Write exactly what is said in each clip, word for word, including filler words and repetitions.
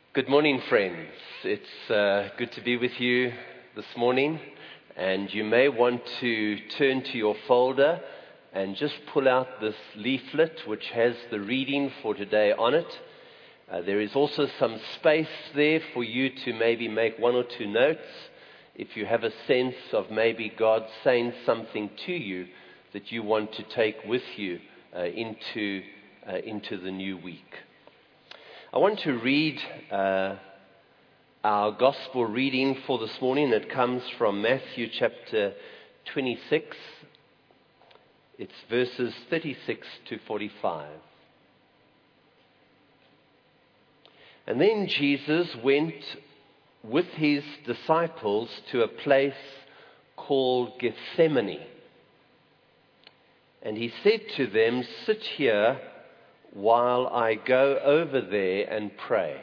Good morning, friends. It's uh, good to be with you this morning, and you may want to turn to your folder and just pull out this leaflet which has the reading for today on it. Uh, there is also some space there for you to maybe make one or two notes if you have a sense of maybe God saying something to you that you want to take with you uh, into, uh, into the new week. I want to read uh, our gospel reading for this morning. It comes from Matthew chapter twenty-six. It's verses thirty-six to forty-five. And then Jesus went with his disciples to a place called Gethsemane. And he said to them, "Sit here while I go over there and pray."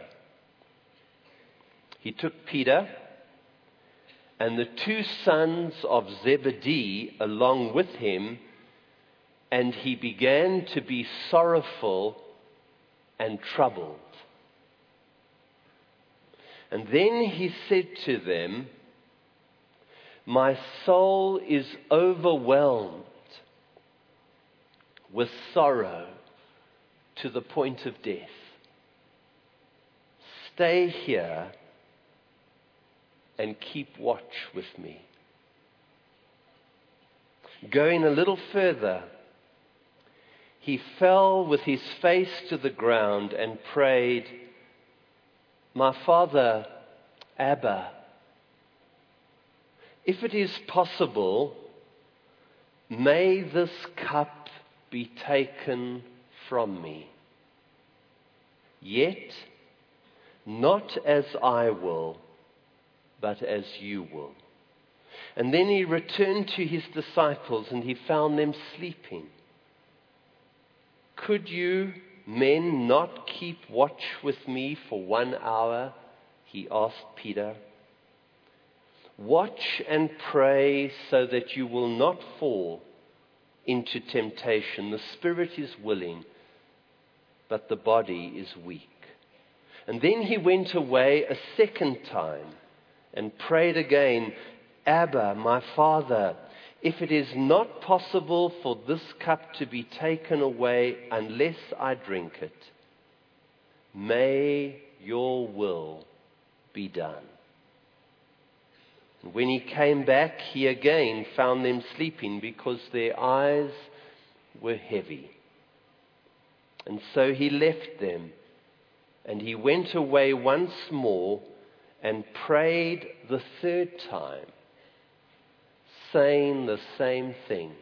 He took Peter and the two sons of Zebedee along with him, and he began to be sorrowful and troubled. And then he said to them, "My soul is overwhelmed with sorrow to the point of death. Stay here and keep watch with me." Going a little further, he fell with his face to the ground and prayed, "My Father, Abba, if it is possible, may this cup be taken from me. Yet, not as I will, but as you will." And then he returned to his disciples and he found them sleeping. "Could you men not keep watch with me for one hour?" he asked Peter. "Watch and pray so that you will not fall into temptation. The spirit is willing, but the body is weak." And then he went away a second time and prayed again, "Abba, my Father, if it is not possible for this cup to be taken away unless I drink it, may your will be done." And when he came back, he again found them sleeping because their eyes were heavy. And so he left them, and he went away once more and prayed the third time, saying the same thing.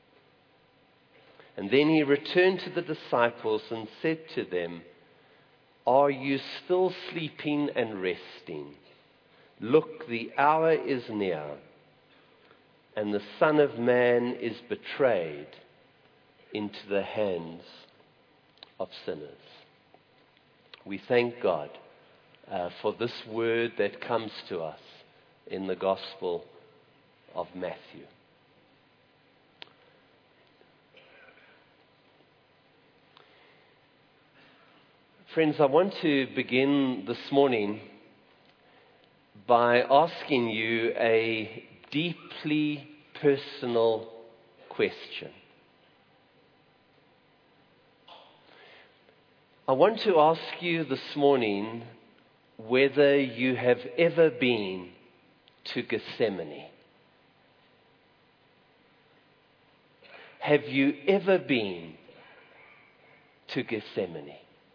And then he returned to the disciples and said to them, "Are you still sleeping and resting? Look, the hour is near, and the Son of Man is betrayed into the hands of sinners." We thank God uh, for this word that comes to us in the Gospel of Matthew. Friends, I want to begin this morning by asking you a deeply personal question. I want to ask you this morning whether you have ever been to Gethsemane. Have you ever been to Gethsemane?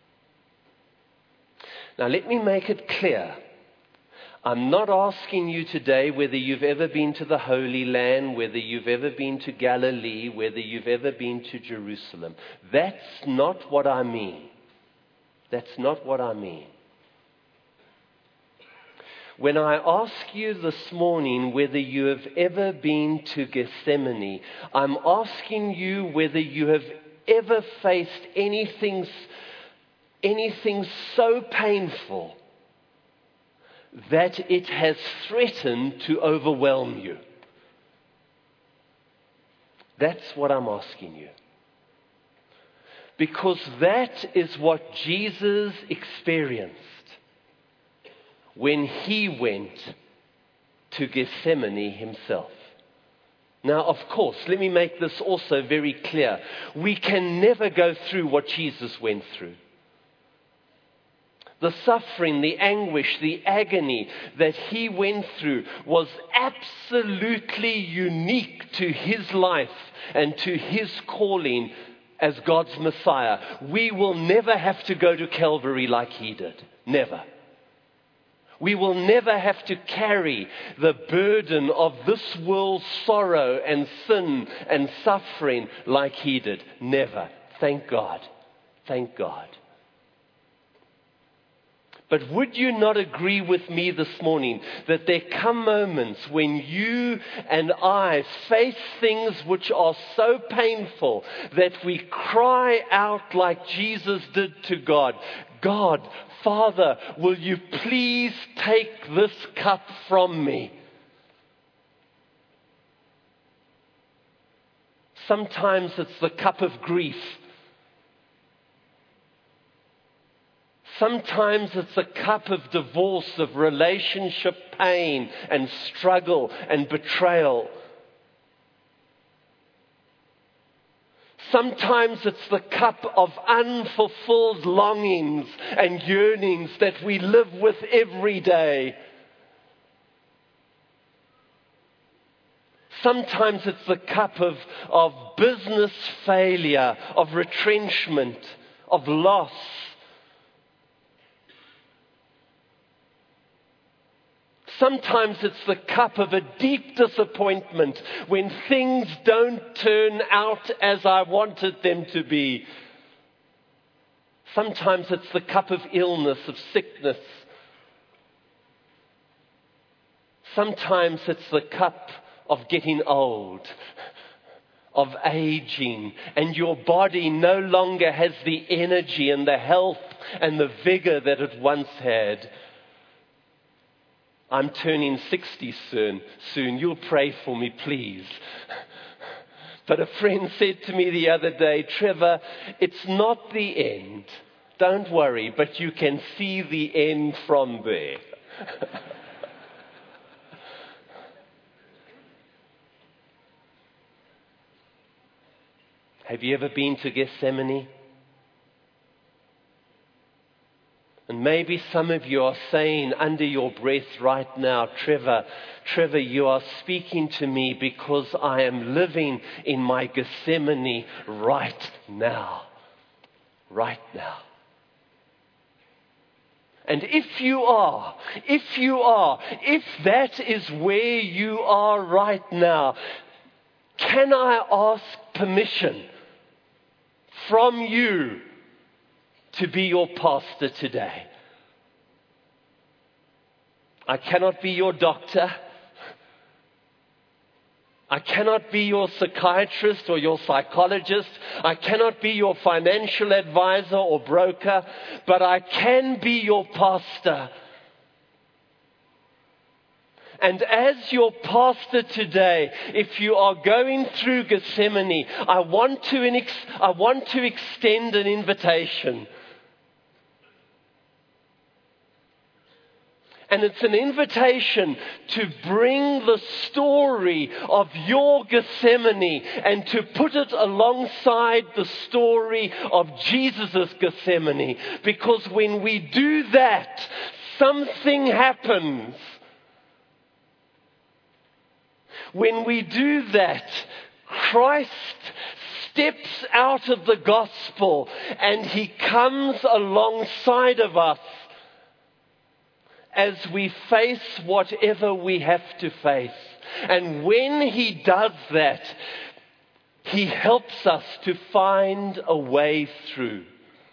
Now let me make it clear. I'm not asking you today whether you've ever been to the Holy Land, whether you've ever been to Galilee, whether you've ever been to Jerusalem. That's not what I mean. That's not what I mean. When I ask you this morning whether you have ever been to Gethsemane, I'm asking you whether you have ever faced anything, anything so painful that it has threatened to overwhelm you. That's what I'm asking you. Because that is what Jesus experienced. when he went to Gethsemane himself. Now, of course, let me make this also very clear. We can never go through what Jesus went through. The suffering, the anguish, the agony that he went through was absolutely unique to his life and to his calling as God's Messiah. We will never have to go to Calvary like he did. Never. We will never have to carry the burden of this world's sorrow and sin and suffering like he did. Never. Thank God. Thank God. But would you not agree with me this morning that there come moments when you and I face things which are so painful that we cry out like Jesus did to God, God, Father, will you please take this cup from me? Sometimes it's the cup of grief. Sometimes it's a cup of divorce, of relationship pain and struggle and betrayal. Sometimes it's the cup of unfulfilled longings and yearnings that we live with every day. Sometimes it's the cup of, of business failure, of retrenchment, of loss. Sometimes it's the cup of a deep disappointment when things don't turn out as I wanted them to be. Sometimes it's the cup of illness, of sickness. Sometimes it's the cup of getting old, of aging, and your body no longer has the energy and the health and the vigor that it once had. I'm turning sixty soon. Soon. You'll pray for me, please. But a friend said to me the other day, Trevor, it's not the end. Don't worry, but you can see the end from there. Have you ever been to Gethsemane? And maybe some of you are saying under your breath right now, Trevor, Trevor, you are speaking to me because I am living in my Gethsemane right now. Right now. And if you are, if you are, if that is where you are right now, can I ask permission from you to be your pastor today? I cannot be your doctor. I cannot be your psychiatrist or your psychologist. I cannot be your financial advisor or broker, but I can be your pastor. And as your pastor today, if you are going through Gethsemane, I want to, I want to extend an invitation. And it's an invitation to bring the story of your Gethsemane and to put it alongside the story of Jesus' Gethsemane. Because when we do that, something happens. When we do that, Christ steps out of the gospel and he comes alongside of us as we face whatever we have to face. And when he does that, he helps us to find a way through.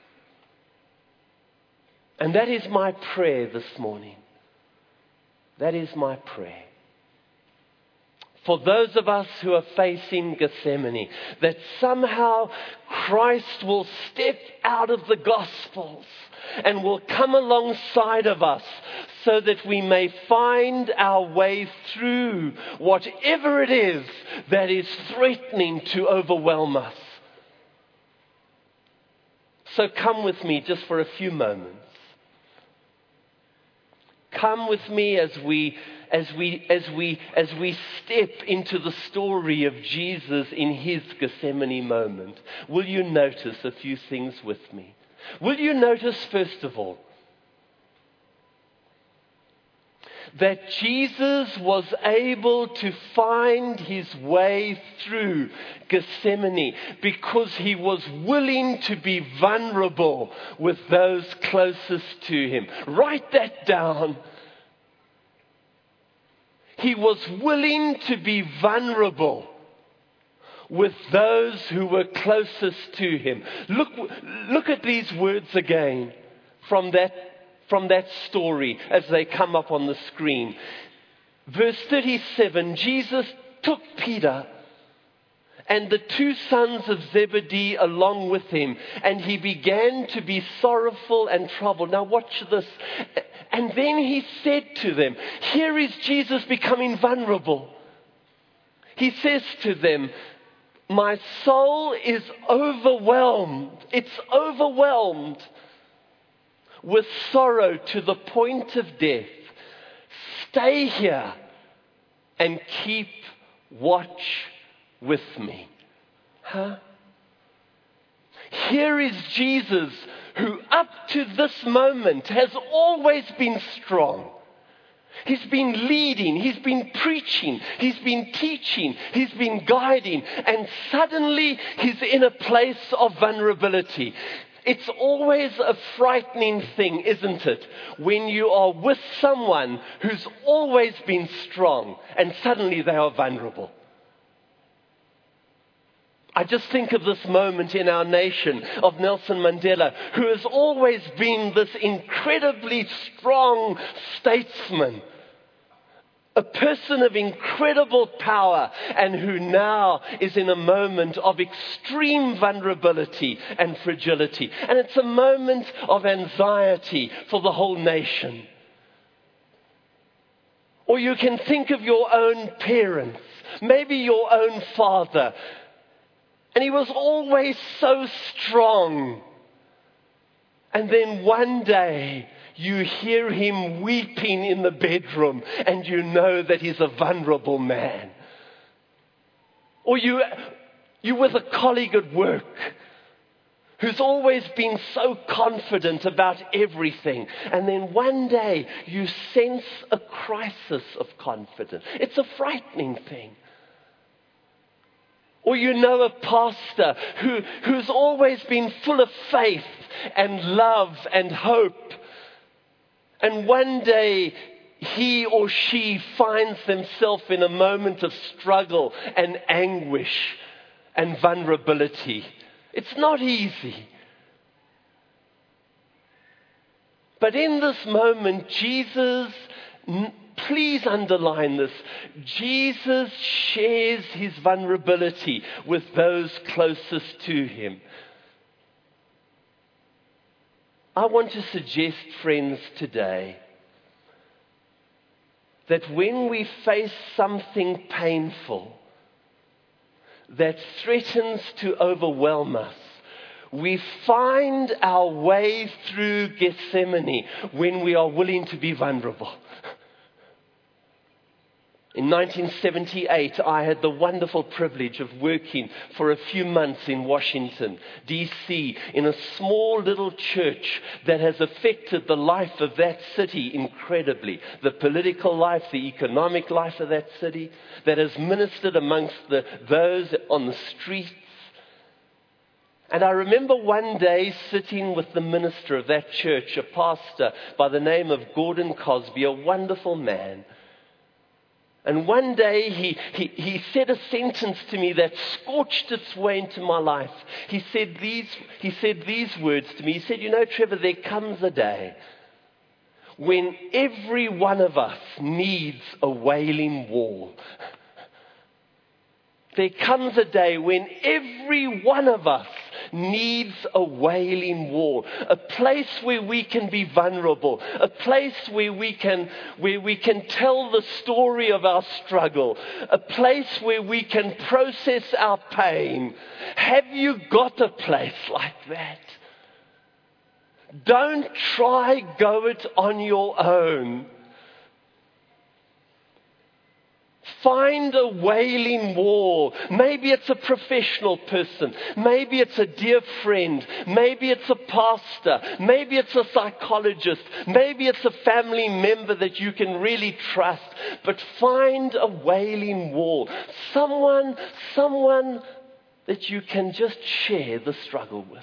And that is my prayer this morning. That is my prayer. For those of us who are facing Gethsemane, that somehow Christ will step out of the Gospels and will come alongside of us so that we may find our way through whatever it is that is threatening to overwhelm us. So come with me just for a few moments. come with me as we as we as we as we step into the story of Jesus in his Gethsemane moment? Will you notice a few things with me? Will you notice, first of all, that Jesus was able to find his way through Gethsemane because he was willing to be vulnerable with those closest to him. Write that down. He was willing to be vulnerable with those who were closest to him. Look, look at these words again from that From that story as they come up on the screen. Verse thirty-seven, Jesus took Peter and the two sons of Zebedee along with him, and he began to be sorrowful and troubled. Now watch this. And then he said to them, here is Jesus becoming vulnerable. He says to them, my soul is overwhelmed. It's overwhelmed with sorrow to the point of death. Stay here and keep watch with me. Huh? Here is Jesus, who up to this moment has always been strong. He's been leading, he's been preaching, he's been teaching, he's been guiding, and suddenly he's in a place of vulnerability. It's always a frightening thing, isn't it? When you are with someone who's always been strong and suddenly they are vulnerable. I just think of this moment in our nation of Nelson Mandela, who has always been this incredibly strong statesman. A person of incredible power, and who now is in a moment of extreme vulnerability and fragility. And it's a moment of anxiety for the whole nation. Or you can think of your own parents, maybe your own father. And he was always so strong. And then one day, you hear him weeping in the bedroom and you know that he's a vulnerable man. Or you, you're with a colleague at work who's always been so confident about everything. And then one day you sense a crisis of confidence. It's a frightening thing. Or you know a pastor who, who's always been full of faith and love and hope. And one day, he or she finds themselves in a moment of struggle and anguish and vulnerability. It's not easy. But in this moment, Jesus, please underline this, Jesus shares his vulnerability with those closest to him. I want to suggest, friends, today that when we face something painful that threatens to overwhelm us, we find our way through Gethsemane when we are willing to be vulnerable. In nineteen seventy-eight, I had the wonderful privilege of working for a few months in Washington, D C, in a small little church that has affected the life of that city incredibly. The political life, the economic life of that city, that has ministered amongst the, those on the streets. And I remember one day sitting with the minister of that church, a pastor by the name of Gordon Cosby, a wonderful man. And one day he, he, he said a sentence to me that scorched its way into my life. He said these, he said these words to me. He said, you know, Trevor, there comes a day when every one of us needs a wailing wall. There comes a day when every one of us needs a wailing wall, a place where we can be vulnerable, a place where we can where we can tell the story of our struggle, a place where we can process our pain. Have you got a place like that? Don't try go it on your own. Find a wailing wall. Maybe it's a professional person. Maybe it's a dear friend. Maybe it's a pastor. Maybe it's a psychologist. Maybe it's a family member that you can really trust. But find a wailing wall. Someone, someone that you can just share the struggle with.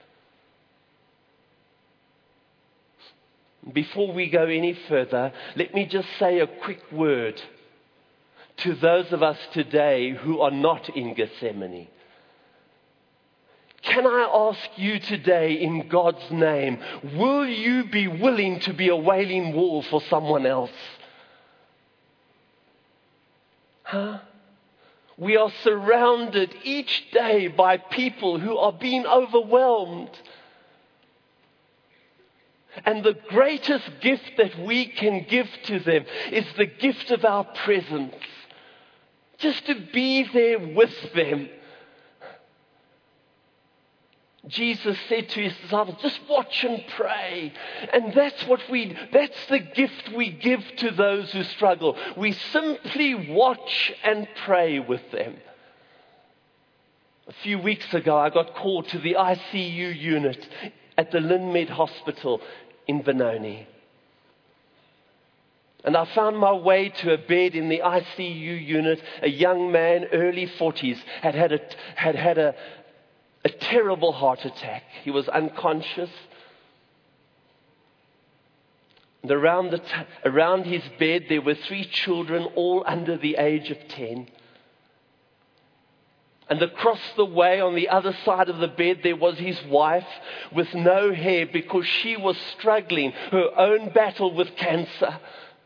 Before we go any further, let me just say a quick word to those of us today who are not in Gethsemane. Can I ask you today in God's name, will you be willing to be a wailing wall for someone else? Huh? We are surrounded each day by people who are being overwhelmed. And the greatest gift that we can give to them is the gift of our presence. Just to be there with them. Jesus said to his disciples, just watch and pray. And that's what we, that's the gift we give to those who struggle. We simply watch and pray with them. A few weeks ago, I got called to the I C U unit at the Linmed Hospital in Benoni. And I found my way to a bed in the I C U unit. A young man, early forties, had had a, had had a, a terrible heart attack. He was unconscious. And around, the t- around his bed, there were three children, all under the age of ten. And across the way, on the other side of the bed, there was his wife with no hair because she was struggling her own battle with cancer.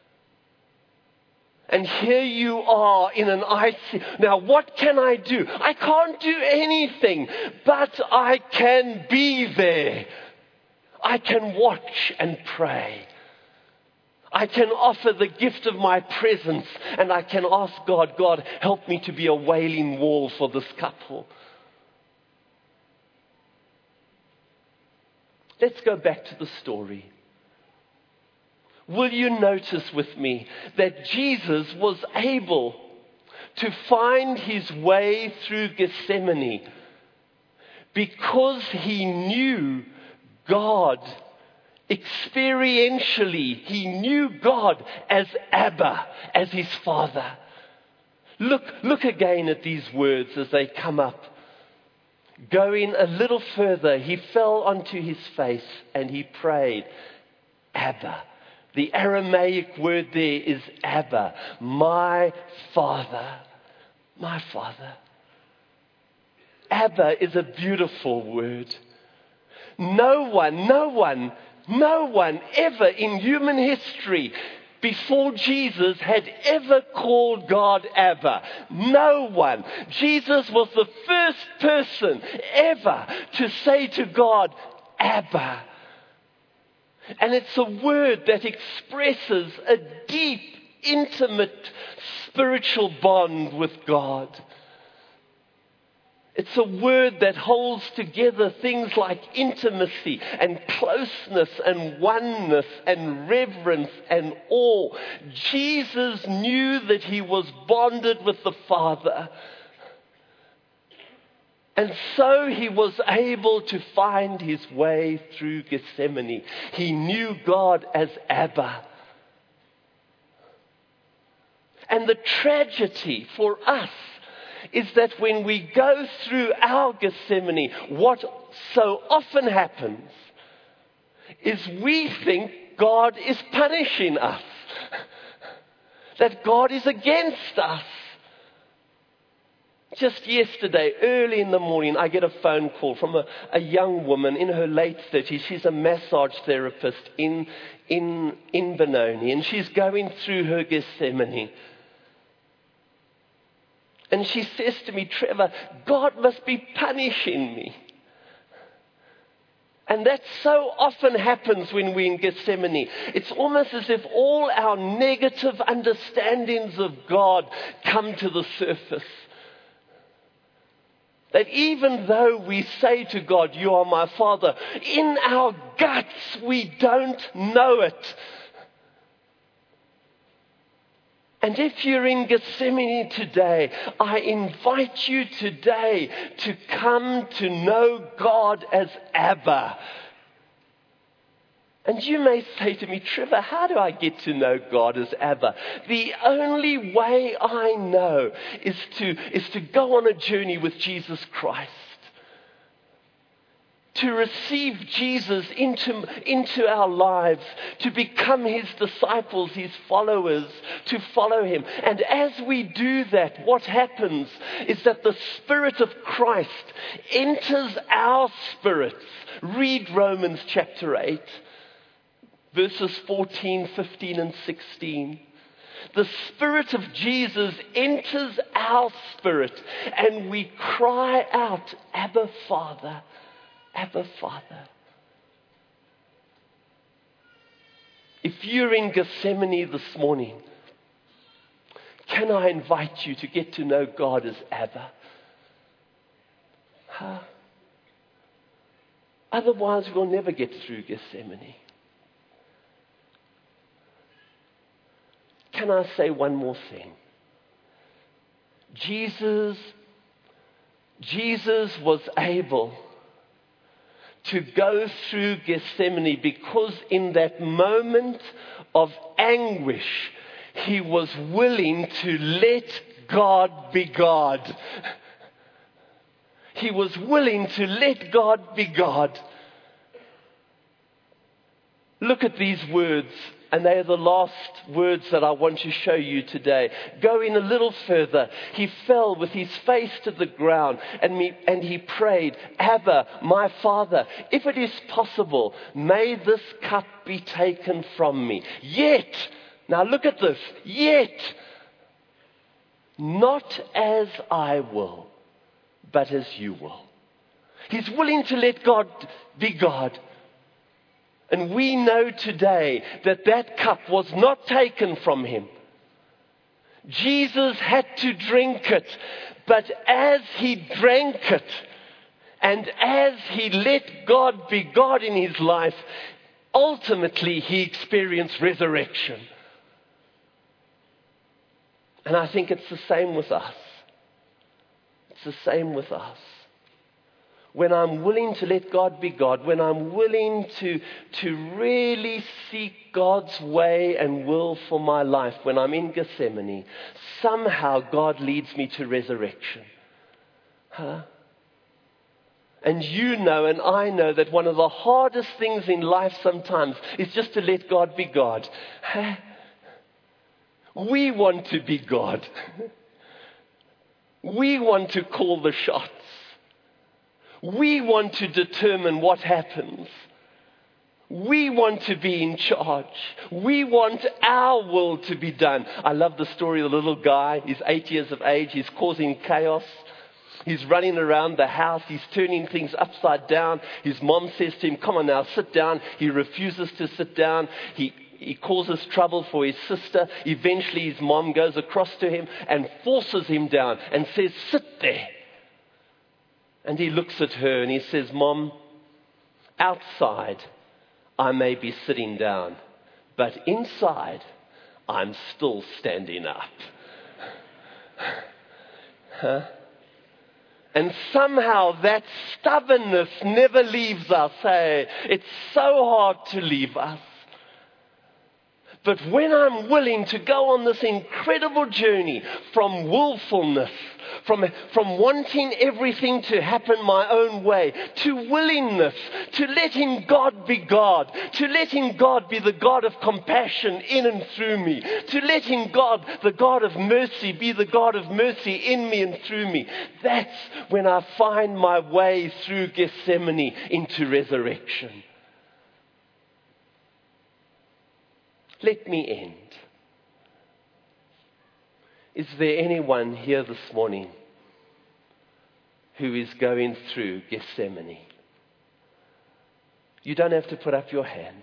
And here you are in an I C U. Now, what can I do? I can't do anything, but I can be there. I can watch and pray. I can offer the gift of my presence, and I can ask God, God, help me to be a wailing wall for this couple. Let's go back to the story. Will you notice with me that Jesus was able to find his way through Gethsemane because he knew God experientially? He knew God as Abba, as his Father. Look, look again at these words as they come up. Going a little further, he fell onto his face and he prayed, Abba. The Aramaic word there is Abba, my Father, my Father. Abba is a beautiful word. No one, no one, no one ever in human history before Jesus had ever called God Abba. No one. Jesus was the first person ever to say to God, Abba. And it's a word that expresses a deep, intimate, spiritual bond with God. It's a word that holds together things like intimacy and closeness and oneness and reverence and awe. Jesus knew that he was bonded with the Father. And so he was able to find his way through Gethsemane. He knew God as Abba. And the tragedy for us is that when we go through our Gethsemane, what so often happens is we think God is punishing us. That God is against us. Just yesterday, early in the morning, I get a phone call from a, a young woman in her late thirties. She's a massage therapist in, in, in Benoni, and she's going through her Gethsemane. And she says to me, Trevor, God must be punishing me. And that so often happens when we're in Gethsemane. It's almost as if all our negative understandings of God come to the surface. That even though we say to God, you are my Father, in our guts we don't know it. And if you're in Gethsemane today, I invite you today to come to know God as Abba. And you may say to me, Trevor, how do I get to know God as Abba? The only way I know is to, is to go on a journey with Jesus Christ. To receive Jesus into, into our lives, to become His disciples, His followers, to follow Him. And as we do that, what happens is that the Spirit of Christ enters our spirits. Read Romans chapter eight, verses fourteen, fifteen, and sixteen. The Spirit of Jesus enters our spirit, and we cry out, Abba, Father. Abba, Father. If you're in Gethsemane this morning, can I invite you to get to know God as Abba? Huh? Otherwise, we'll never get through Gethsemane. Can I say one more thing? Jesus, Jesus was able to go through Gethsemane because in that moment of anguish, He was willing to let God be God. He was willing to let God be God. Look at these words, and they are the last words that I want to show you today. Going a little further, he fell with his face to the ground, and, me, and he prayed, Abba, my Father, if it is possible, may this cup be taken from me. Yet, now look at this, yet, not as I will, but as you will. He's willing to let God be God. And we know today that that cup was not taken from him. Jesus had to drink it. But as he drank it, and as he let God be God in his life, ultimately he experienced resurrection. And I think it's the same with us. It's the same with us. When I'm willing to let God be God, when I'm willing to, to really seek God's way and will for my life, when I'm in Gethsemane, somehow God leads me to resurrection. Huh? And you know and I know that one of the hardest things in life sometimes is just to let God be God. Huh? We want to be God. We want to call the shots. We want to determine what happens. We want to be in charge. We want our will to be done. I love the story of the little guy. He's eight years of age. He's causing chaos. He's running around the house. He's turning things upside down. His mom says to him, come on now, sit down. He refuses to sit down. He He causes trouble for his sister. Eventually his mom goes across to him and forces him down and says, sit there. And he looks at her and he says, Mom, outside I may be sitting down, but inside I'm still standing up. Huh? And somehow that stubbornness never leaves us. Hey, it's so hard to leave us. But when I'm willing to go on this incredible journey from willfulness, from, from wanting everything to happen my own way, to willingness, to letting God be God, to letting God be the God of compassion in and through me, to letting God, the God of mercy, be the God of mercy in me and through me, that's when I find my way through Gethsemane into resurrection. Let me end. Is there anyone here this morning who is going through Gethsemane? You don't have to put up your hand.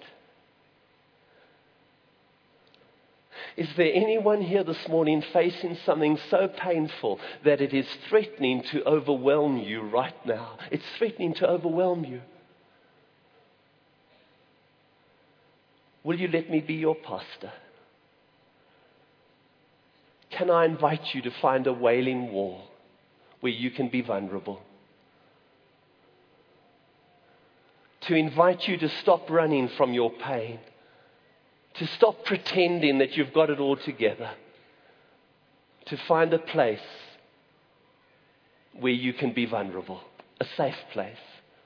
Is there anyone here this morning facing something so painful that it is threatening to overwhelm you right now? It's threatening to overwhelm you. Will you let me be your pastor? Can I invite you to find a wailing wall where you can be vulnerable? To invite you to stop running from your pain, to stop pretending that you've got it all together, to find a place where you can be vulnerable, a safe place.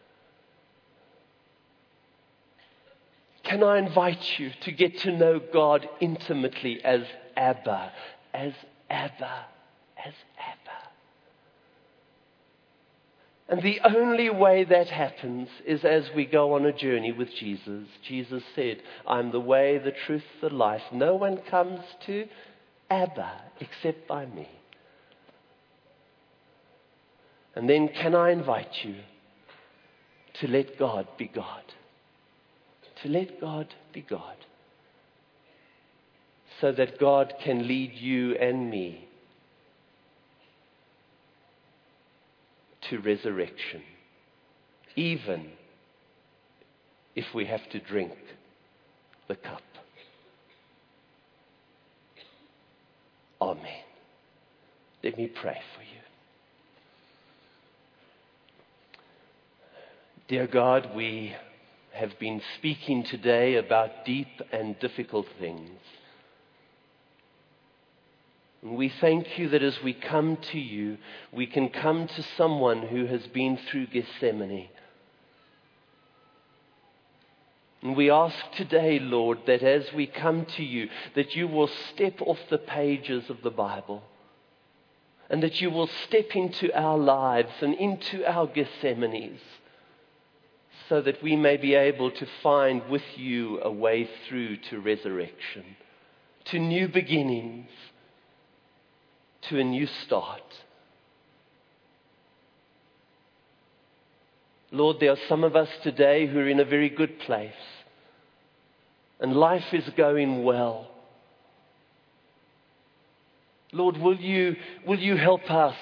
Can I invite you to get to know God intimately as Abba, as Abba, as Abba? And the only way that happens is as we go on a journey with Jesus. Jesus said, I'm the way, the truth, the life. No one comes to Abba except by me. And then can I invite you to let God be God? To let God be God. So that God can lead you and me to resurrection, even if we have to drink the cup. Amen. Let me pray for you. Dear God, we have been speaking today about deep and difficult things. And we thank you that as we come to you, we can come to someone who has been through Gethsemane. And we ask today, Lord, that as we come to you, that you will step off the pages of the Bible, and that you will step into our lives and into our Gethsemanes, so that we may be able to find with you a way through to resurrection, to new beginnings, to a new start. Lord, there are some of us today who are in a very good place, and life is going well. Lord, will you, will you help us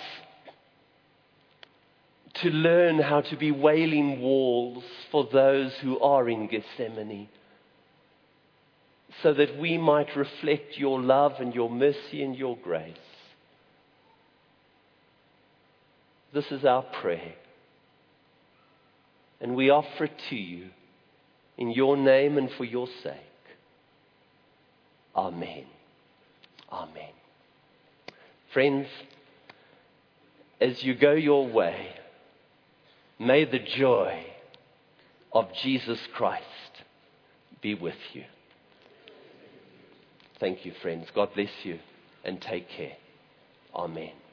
to learn how to be wailing walls for those who are in Gethsemane, so that we might reflect your love and your mercy and your grace. This is our prayer, and we offer it to you in your name and for your sake. Amen. Amen. Friends, as you go your way, may the joy of Jesus Christ be with you. Thank you, friends. God bless you, and take care. Amen.